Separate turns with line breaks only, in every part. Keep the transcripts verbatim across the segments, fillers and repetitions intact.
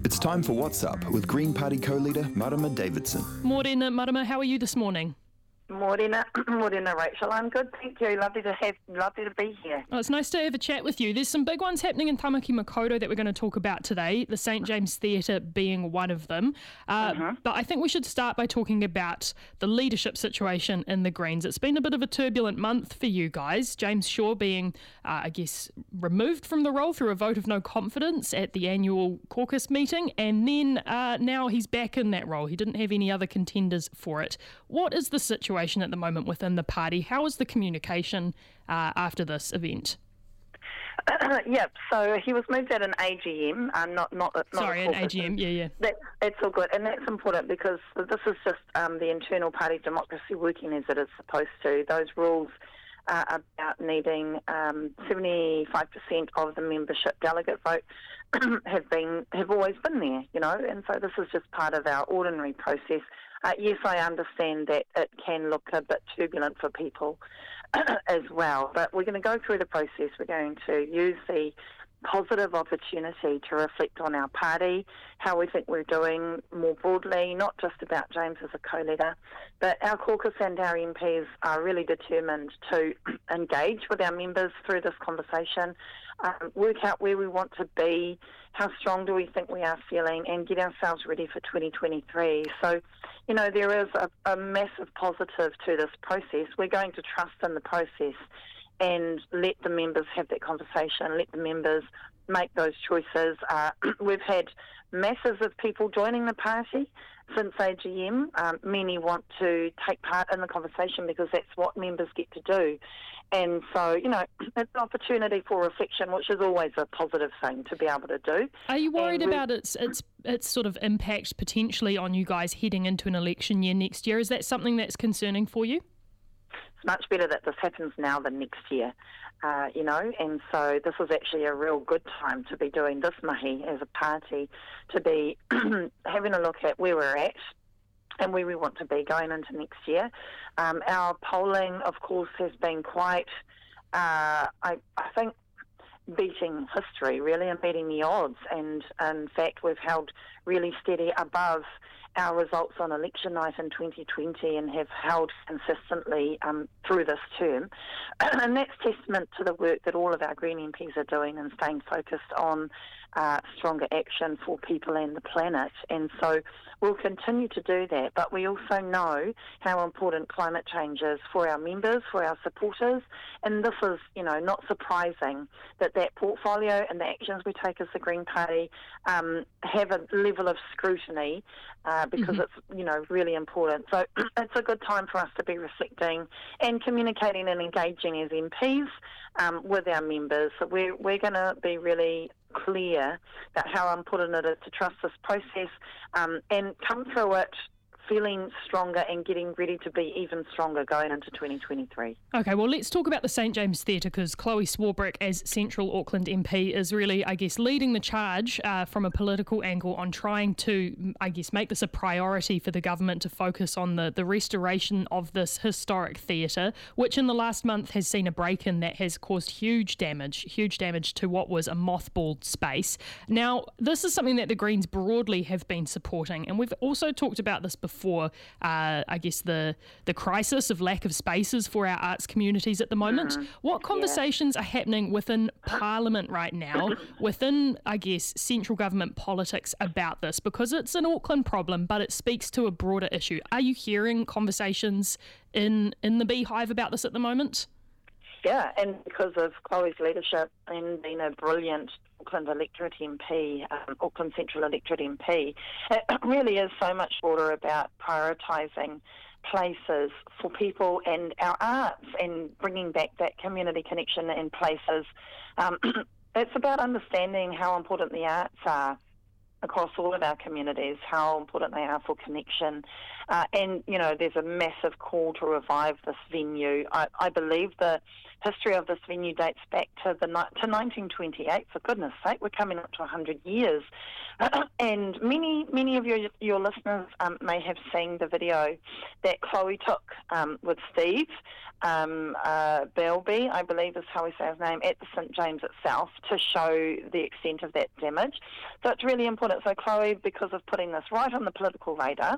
It's time for What's Up with Green Party co-leader Marama Davidson.
Morena, Marama, how are you this morning?
Morena, Morena, Rachel. I'm good, thank you. Lovely to have, lovely to be here.
Oh, it's nice to have a chat with you. There's some big ones happening in Tamaki Makaurau that we're going to talk about today, the Saint James Theatre being one of them. Uh,
uh-huh.
But I think we should start by talking about the leadership situation in the Greens. It's been a bit of a turbulent month for you guys. James Shaw being, uh, I guess, removed from the role through a vote of no confidence at the annual caucus meeting, and then uh, now he's back in that role. He didn't have any other contenders for it. What is the situation at the moment within the party? How is the communication uh, after this event?
Uh, yeah, so he was moved at an A G M, uh, not not not
Sorry,
a
an A G M. Yeah, yeah.
That, it's all good, and that's important because this is just um, the internal party democracy working as it is supposed to. Those rules are about needing um, seventy-five percent of the membership delegate vote have been have always been there, you know, and so this is just part of our ordinary process. Uh, yes, I understand that it can look a bit turbulent for people as well, but we're going to go through the process. We're going to use the positive opportunity to reflect on our party, how we think we're doing more broadly, not just about James as a co-leader, but our caucus and our M Ps are really determined to engage with our members through this conversation, um, work out where we want to be, how strong do we think we are feeling, and get ourselves ready for twenty twenty-three. So, you know, there is a, a massive positive to this process. We're going to trust in the process and let the members have that conversation, let the members make those choices. Uh, we've had masses of people joining the party since A G M. Um, many want to take part in the conversation because that's what members get to do. And so, you know, it's an opportunity for reflection, which is always a positive thing to be able to do.
Are you worried about its its its sort of impact potentially on you guys heading into an election year next year? Is that something that's concerning for you?
It's much better that this happens now than next year, uh, you know, and so this is actually a real good time to be doing this mahi as a party, to be having a look at where we're at and where we want to be going into next year. Um, our polling, of course, has been quite, uh, I, I think, beating history, really, and beating the odds. And in fact, we've held really steady above our results on election night in twenty twenty and have held consistently um, through this term. And that's testament to the work that all of our Green M Ps are doing and staying focused on uh, stronger action for people and the planet. And so we'll continue to do that. But we also know how important climate change is for our members, for our supporters. And this is, you know, not surprising that that portfolio and the actions we take as the Green Party um, have a level of scrutiny uh, because mm-hmm. it's, you know, really important. So it's a good time for us to be reflecting and communicating and engaging as M Ps um, with our members. So we're, we're going to be really clear about how important it is to trust this process um, and come through it feeling stronger and getting ready to be even stronger going into twenty twenty-three.
Okay, well, let's talk about the Saint James Theatre, because Chloe Swarbrick, as Central Auckland M P, is really, I guess, leading the charge uh, from a political angle on trying to, I guess, make this a priority for the government to focus on the, the restoration of this historic theatre, which in the last month has seen a break-in that has caused huge damage, huge damage to what was a mothballed space. Now, this is something that the Greens broadly have been supporting, and we've also talked about this before. For, uh, I guess, the the crisis of lack of spaces for our arts communities at the moment. Mm, what conversations yeah. are happening within Parliament right now, within, I guess, central government politics about this? Because it's an Auckland problem, but it speaks to a broader issue. Are you hearing conversations in, in the beehive about this at the moment?
Yeah, and because of Chloe's leadership and being a brilliant Auckland electorate M P, um, Auckland Central electorate M P, it really is so much broader about prioritising places for people and our arts and bringing back that community connection in places. Um, it's about understanding how important the arts are across all of our communities, how important they are for connection. Uh, and, you know, there's a massive call to revive this venue. I, I believe the history of this venue dates back to the to nineteen twenty-eight. For goodness sake, we're coming up to one hundred years. And many many of your your listeners um, may have seen the video that Chloe took um, with Steve um, uh, Belby, I believe is how we say his name, at the Saint James itself to show the extent of that damage. So it's really important it. So Chloe, because of putting this right on the political radar,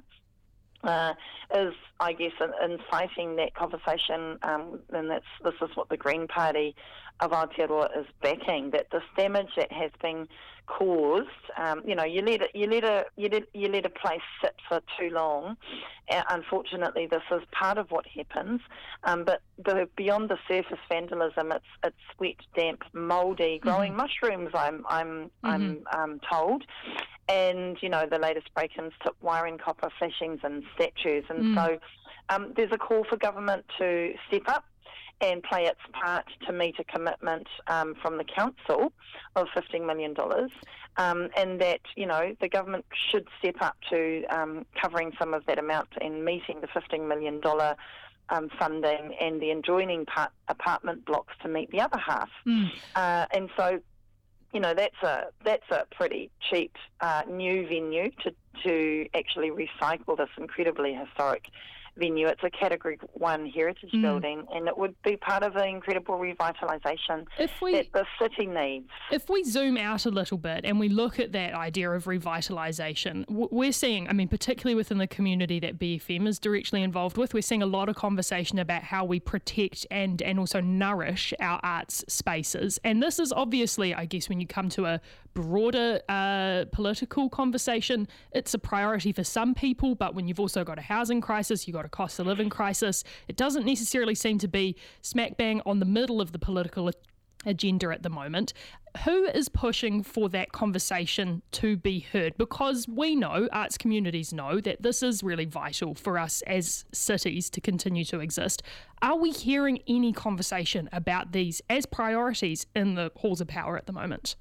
Uh, is, I guess, inciting that conversation, um, and that's this is what the Green Party of Aotearoa is backing, that this damage that has been caused, um, you know, you let it, you let a you let you let a place sit for too long. Uh, unfortunately, this is part of what happens. Um, but the, beyond the surface vandalism, it's it's wet, damp, mouldy, growing mm-hmm. mushrooms. I'm I'm mm-hmm. I'm um, told. And, you know, the latest break-ins took wiring, copper flashings and statues. And mm. so um, there's a call for government to step up and play its part to meet a commitment um, from the council of fifteen million dollars, um, and that, you know, the government should step up to um, covering some of that amount and meeting the fifteen million dollars um, funding and the adjoining part, apartment blocks to meet the other half. Mm. Uh, and so... You know, that's a that's a pretty cheap uh, new venue to to actually recycle this incredibly historic venue. It's a Category One heritage mm. building, and it would be part of an incredible revitalisation that the city needs.
If we zoom out a little bit and we look at that idea of revitalisation, we're seeing, I mean, particularly within the community that B F M is directly involved with, we're seeing a lot of conversation about how we protect and and also nourish our arts spaces. And this is obviously, I guess, when you come to a broader uh, political conversation, it's a priority for some people, but when you've also got a housing crisis, you've got a cost of living crisis, it doesn't necessarily seem to be smack bang on the middle of the political agenda at the moment. Who is pushing for that conversation to be heard? Because we know, arts communities know, that this is really vital for us as cities to continue to exist. Are we hearing any conversation about these as priorities in the halls of power at the moment?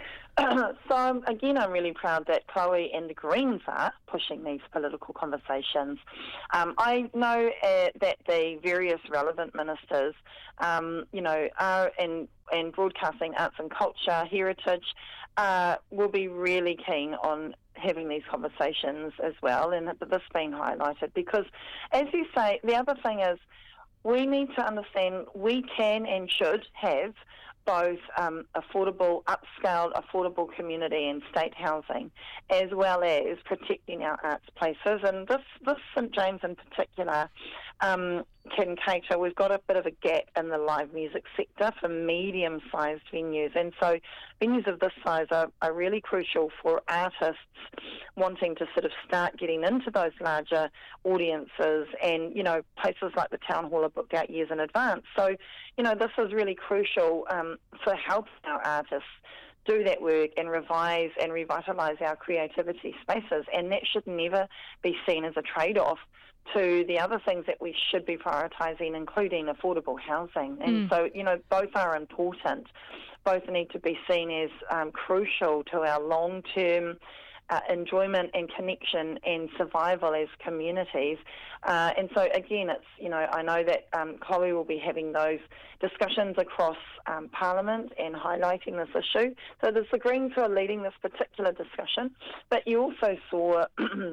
Uh, so, again, I'm really proud that Chloe and the Greens are pushing these political conversations. Um, I know uh, that the various relevant ministers, um, you know, are in, in broadcasting, arts and culture, heritage, uh, will be really keen on having these conversations as well, and this being highlighted. Because, as you say, the other thing is we need to understand we can and should have both um, affordable, upscaled, affordable community and state housing, as well as protecting our arts places. And this, this St James in particular um, can cater. We've got a bit of a gap in the live music sector for medium-sized venues. And so venues of this size are, are really crucial for artists wanting to sort of start getting into those larger audiences. And, you know, places like the Town Hall are booked out years in advance. So, you know, this is really crucial um, for helping our artists do that work and revise and revitalise our creativity spaces. And that should never be seen as a trade-off to the other things that we should be prioritising, including affordable housing. And mm. so, you know, both are important. Both need to be seen as um, crucial to our long-term uh, enjoyment and connection and survival as communities. Uh, and so, again, it's, you know, I know that um, Chloe will be having those discussions across um, Parliament and highlighting this issue. So there's the Greens who are leading this particular discussion, but you also saw...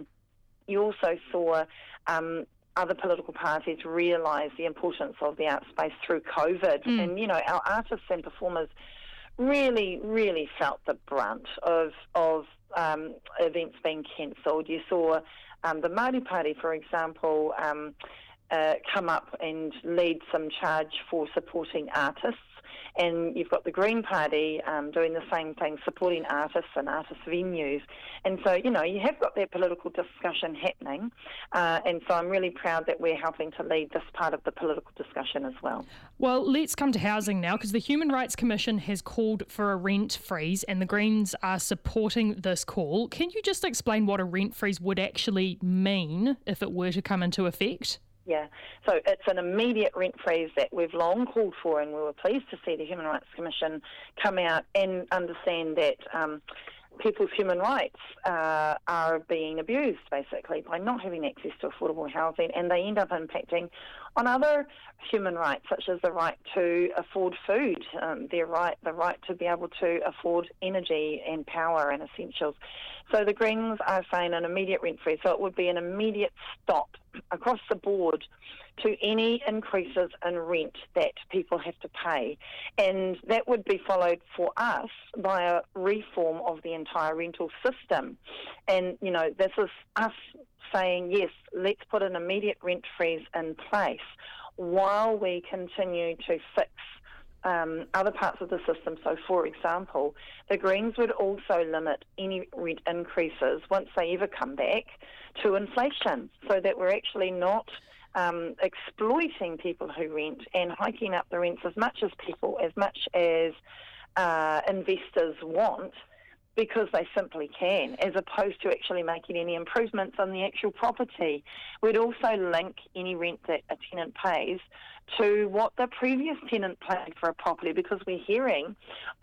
You also saw um, other political parties realise the importance of the art space through COVID. Mm. And, you know, our artists and performers really, really felt the brunt of, of um, events being cancelled. You saw um, the Māori Party, for example, um, uh, come up and lead some charge for supporting artists. And you've got the Green Party um, doing the same thing, supporting artists and artist venues. And so, you know, you have got that political discussion happening. Uh, and so I'm really proud that we're helping to lead this part of the political discussion as well.
Well, let's come to housing now, because the Human Rights Commission has called for a rent freeze and the Greens are supporting this call. Can you just explain what a rent freeze would actually mean if it were to come into effect?
Yeah, so it's an immediate rent freeze that we've long called for, and we were pleased to see the Human Rights Commission come out and understand that um, people's human rights uh, are being abused, basically, by not having access to affordable housing, and they end up impacting on other human rights, such as the right to afford food, um, their right, the right to be able to afford energy and power and essentials. So the Greens are saying an immediate rent freeze, so it would be an immediate stop across the board to any increases in rent that people have to pay. And that would be followed for us by a reform of the entire rental system. And, you know, this is us saying, yes, let's put an immediate rent freeze in place while we continue to fix Um, other parts of the system. So, for example, the Greens would also limit any rent increases, once they ever come back, to inflation, so that we're actually not um, exploiting people who rent and hiking up the rents as much as people, as much as uh, investors want, because they simply can, as opposed to actually making any improvements on the actual property. We'd also link any rent that a tenant pays to what the previous tenant paid for a property, because we're hearing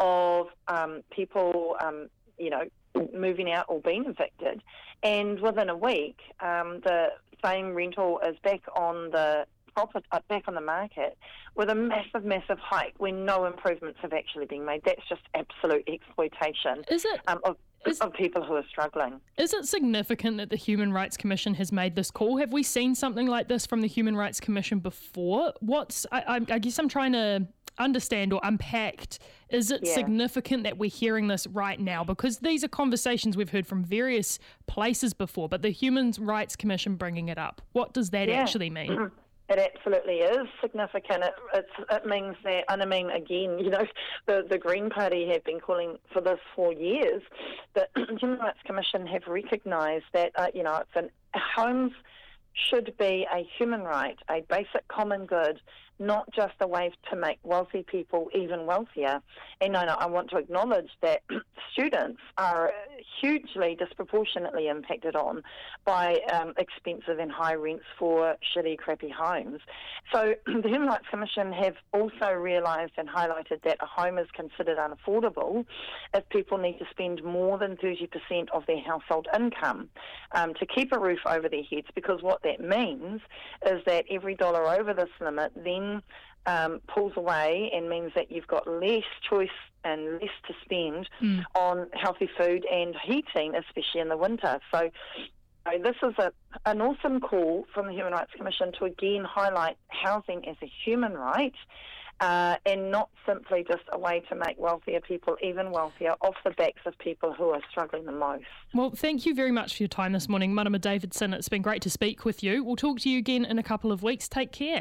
of um, people, um, you know, moving out or being evicted, and within a week, um, the same rental is back on the profit, uh, back on the market with a massive, massive hike when no improvements have actually been made. That's just absolute exploitation
Is it?
um, of,
Is,
of people who are struggling.
Is it significant that the Human Rights Commission has made this call? Have we seen something like this from the Human Rights Commission before? What's I, I, I guess I'm trying to understand or unpack. Is it
Yeah.
significant that we're hearing this right now? Because these are conversations we've heard from various places before, but the Human Rights Commission bringing it up. What does that
Yeah.
actually mean?
It absolutely is significant. It, it's, it means that, and I mean, again, you know, the, the Green Party have been calling for this for years. The Human Rights Commission have recognised that, uh, you know, it's an, homes should be a human right, a basic common good, not just a way to make wealthy people even wealthier. And I, know, I want to acknowledge that students are hugely disproportionately impacted on by um, expensive and high rents for shitty, crappy homes. So the Human Rights Commission have also realised and highlighted that a home is considered unaffordable if people need to spend more than thirty percent of their household income um, to keep a roof over their heads, because what that means is that every dollar over this limit then Um, pulls away and means that you've got less choice and less to spend mm. on healthy food and heating, especially in the winter. So, so this is a, an awesome call from the Human Rights Commission to again highlight housing as a human right uh, and not simply just a way to make wealthier people even wealthier off the backs of people who are struggling the most.
Well, thank you very much for your time this morning, Marama Davidson. It's been great to speak with you. We'll talk to you again in a couple of weeks. Take care.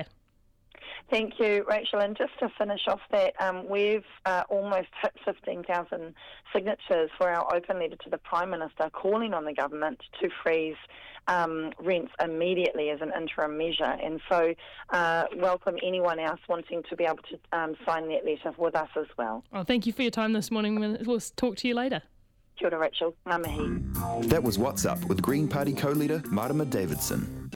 Thank you, Rachel. And just to finish off that, um, we've uh, almost hit fifteen thousand signatures for our open letter to the Prime Minister calling on the government to freeze um, rents immediately as an interim measure. And so uh, welcome anyone else wanting to be able to um, sign that letter with us as well.
Oh, thank you for your time this morning. We'll talk to you later.
Kia ora, Rachel. Ngā mihi.
That was What's Up with Green Party co-leader Marama Davidson.